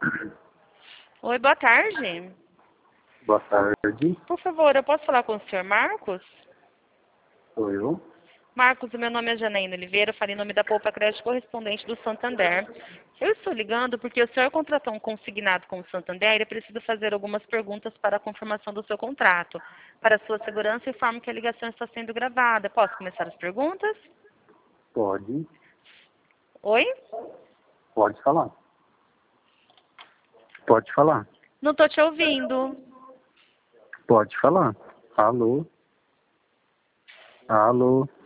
Oi, boa tarde. Boa tarde, Por favor, eu posso falar com o senhor Marcos? sou eu. Marcos, o meu nome é Janaína Oliveira, eu falei em nome da Poupa Crédito Correspondente do Santander. Eu estou ligando porque o senhor contratou um consignado com o Santander e precisa fazer algumas perguntas para a confirmação do seu contrato. Para sua segurança, informo que a ligação está sendo gravada. Posso começar as perguntas? Pode, Oi? pode falar. Pode falar. Não estou te ouvindo. Pode falar. Alô? Alô?